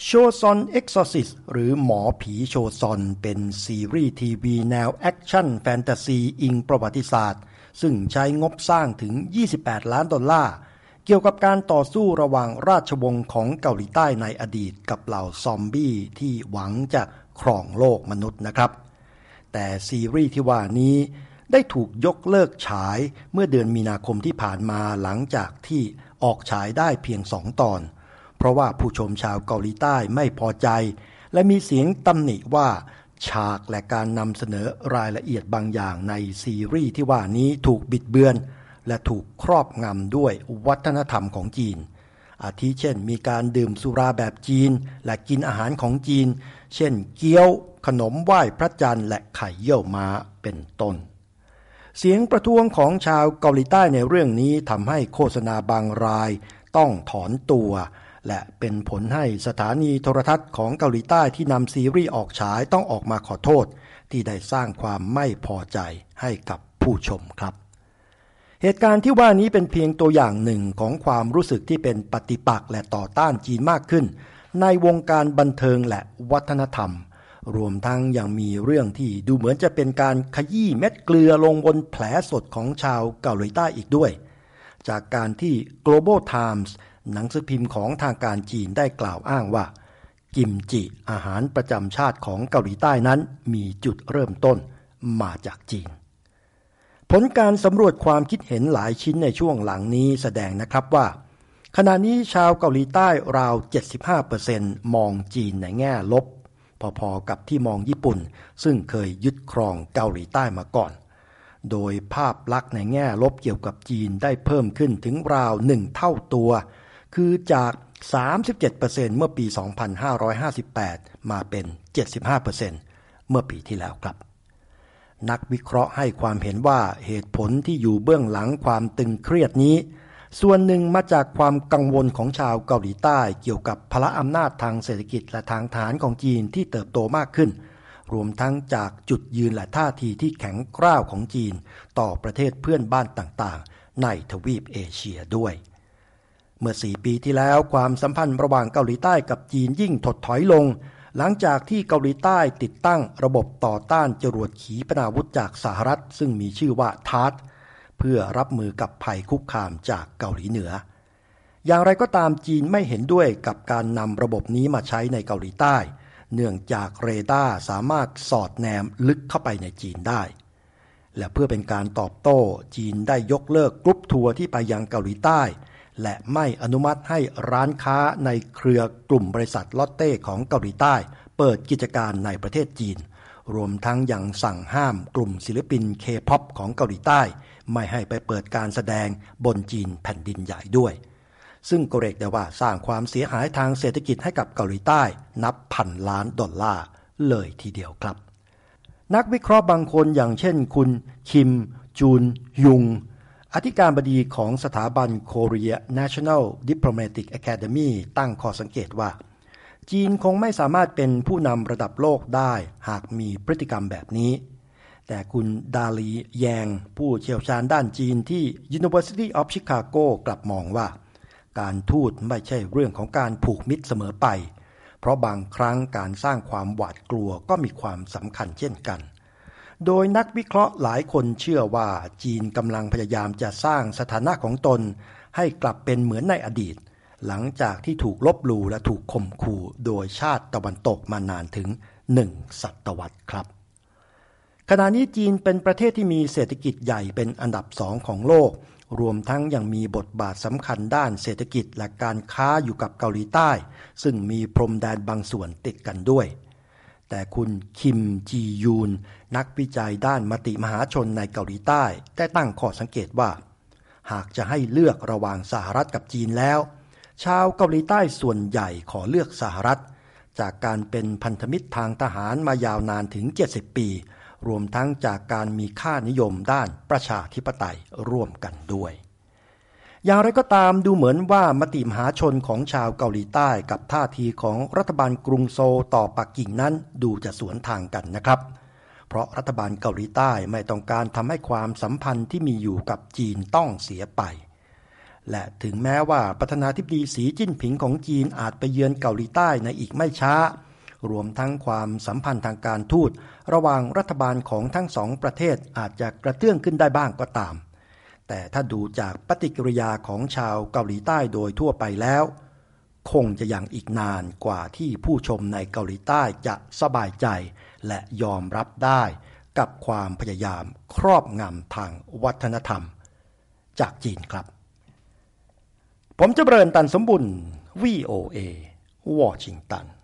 โชซอนเอ็กซอร์ซิสหรือหมอผีโชซอนเป็นซีรีส์ทีวีแนวแอคชั่นแฟนตาซีอิงประวัติศาสตร์ซึ่งใช้งบสร้างถึง$28 ล้านเกี่ยวกับการต่อสู้ระหว่างราชวงศ์ของเกาหลีใต้ในอดีตกับเหล่าซอมบี้ที่หวังจะครองโลกมนุษย์นะครับแต่ซีรีส์ที่ว่านี้ได้ถูกยกเลิกฉายเมื่อเดือนมีนาคมที่ผ่านมาหลังจากที่ออกฉายได้เพียง2 ตอนเพราะว่าผู้ชมชาวเกาหลีใต้ไม่พอใจและมีเสียงตำหนิว่าฉากและการนำเสนอรายละเอียดบางอย่างในซีรีส์ที่ว่านี้ถูกบิดเบือนและถูกครอบงำด้วยวัฒนธรรมของจีนอาทิเช่นมีการดื่มสุราแบบจีนและกินอาหารของจีนเช่นเกี๊ยวขนมไหว้พระจันทร์และไข่เยี่ยวม้าเป็นต้นเสียงประท้วงของชาวเกาหลีใต้ในเรื่องนี้ทำให้โฆษณาบางรายต้องถอนตัวและเป็นผลให้สถานีโทรทัศน์ของเกาหลีใต้ที่นำซีรีส์ออกฉายต้องออกมาขอโทษที่ได้สร้างความไม่พอใจให้กับผู้ชมครับเหตุการณ์ที่ว่านี้เป็นเพียงตัวอย่างหนึ่งของความรู้สึกที่เป็นปฏิปักษ์และต่อต้านจีนมากขึ้นในวงการบันเทิงและวัฒนธรรมรวมทั้งยังมีเรื่องที่ดูเหมือนจะเป็นการขยี้เม็ดเกลือลงบนแผลสดของชาวเกาหลีใต้อีกด้วยจากการที่ Global Times หนังสือพิมพ์ของทางการจีนได้กล่าวอ้างว่ากิมจิอาหารประจำชาติของเกาหลีใต้นั้นมีจุดเริ่มต้นมาจากจีนผลการสำรวจความคิดเห็นหลายชิ้นในช่วงหลังนี้แสดงนะครับว่าขณะนี้ชาวเกาหลีใต้ราว 75% มองจีนในแง่ลบพอๆกับที่มองญี่ปุ่นซึ่งเคยยึดครองเกาหลีใต้มาก่อนโดยภาพลักษณ์ในแง่ลบเกี่ยวกับจีนได้เพิ่มขึ้นถึงราว1 เท่าตัวคือจาก 37% เมื่อปี 2558 มาเป็น 75% เมื่อปีที่แล้วครับนักวิเคราะห์ให้ความเห็นว่าเหตุผลที่อยู่เบื้องหลังความตึงเครียดนี้ส่วนหนึ่งมาจากความกังวลของชาวเกาหลีใต้เกี่ยวกับพละอำนาจทางเศรษฐกิจและทางทหารของจีนที่เติบโตมากขึ้นรวมทั้งจากจุดยืนและท่าทีที่แข็งกร้าวของจีนต่อประเทศเพื่อนบ้านต่างๆในทวีปเอเชียด้วยเมื่อ4 ปีที่แล้วความสัมพันธ์ระหว่างเกาหลีใต้กับจีนยิ่งถดถอยลงหลังจากที่เกาหลีใต้ติดตั้งระบบต่อต้านจรวดขีปนาวุธจากสหรัฐซึ่งมีชื่อว่าทาร์ทเพื่อรับมือกับภัยคุกคามจากเกาหลีเหนืออย่างไรก็ตามจีนไม่เห็นด้วยกับการนำระบบนี้มาใช้ในเกาหลีใต้เนื่องจากเรดาร์สามารถสอดแนมลึกเข้าไปในจีนได้และเพื่อเป็นการตอบโต้จีนได้ยกเลิกกรุ๊ปทัวร์ที่ไปยังเกาหลีใต้และไม่อนุมัติให้ร้านค้าในเครือกลุ่มบริษัทลอตเต้ของเกาหลีใต้เปิดกิจการในประเทศจีนรวมทั้งยังสั่งห้ามกลุ่มศิลปินเคป๊อปของเกาหลีใต้ไม่ให้ไปเปิดการแสดงบนจีนแผ่นดินใหญ่ด้วยซึ่งก็เรียกได้ว่าสร้างความเสียหายทางเศรษฐกิจให้กับเกาหลีใต้นับ$1,000 ล้านเลยทีเดียวครับนักวิเคราะห์บางคนอย่างเช่นคุณคิมจูนยุงอธิการบดีของสถาบัน Korea National Diplomatic Academy ตั้งข้อสังเกตว่าจีนคงไม่สามารถเป็นผู้นำระดับโลกได้หากมีพฤติกรรมแบบนี้แต่คุณดาลีแยงผู้เชี่ยวชาญด้านจีนที่ University of Chicago กลับมองว่าการทูตไม่ใช่เรื่องของการผูกมิตรเสมอไปเพราะบางครั้งการสร้างความหวาดกลัวก็มีความสำคัญเช่นกันโดยนักวิเคราะห์หลายคนเชื่อว่าจีนกำลังพยายามจะสร้างสถานะของตนให้กลับเป็นเหมือนในอดีตหลังจากที่ถูกลบหลู่และถูกข่มขู่โดยชาติตะวันตกมานานถึง1 ศตวรรษครับขณะนี้จีนเป็นประเทศที่มีเศรษฐกิจใหญ่เป็นอันดับ2ของโลกรวมทั้งยังมีบทบาทสำคัญด้านเศรษฐกิจและการค้าอยู่กับเกาหลีใต้ซึ่งมีพรมแดนบางส่วนติดกันด้วยแต่คุณคิมจียูนนักวิจัยด้านมติมหาชนในเกาหลีใต้ได้ตั้งข้อสังเกตว่าหากจะให้เลือกระหว่างสหรัฐกับจีนแล้วชาวเกาหลีใต้ส่วนใหญ่ขอเลือกสหรัฐจากการเป็นพันธมิตรทางทหารมายาวนานถึง70 ปีรวมทั้งจากการมีค่านิยมด้านประชาธิปไตยร่วมกันด้วยอย่างไรก็ตามดูเหมือนว่ามติมหาชนของชาวเกาหลีใต้กับท่าทีของรัฐบาลกรุงโซลต่อปักกิ่งนั้นดูจะสวนทางกันนะครับเพราะรัฐบาลเกาหลีใต้ไม่ต้องการทำให้ความสัมพันธ์ที่มีอยู่กับจีนต้องเสียไปและถึงแม้ว่าประธานาธิบดีสีจิ้นผิงของจีนอาจไปเยือนเกาหลีใต้ในอีกไม่ช้ารวมทั้งความสัมพันธ์ทางการทูตระหว่างรัฐบาลของทั้งสองประเทศอาจจะกระเตื้องขึ้นได้บ้างก็ตามแต่ถ้าดูจากปฏิกิริยาของชาวเกาหลีใต้โดยทั่วไปแล้วคงจะยังอีกนานกว่าที่ผู้ชมในเกาหลีใต้จะสบายใจและยอมรับได้กับความพยายามครอบงำทางวัฒนธรรมจากจีนครับผมเจริญตันสมบุญ VOA วอชิงตัน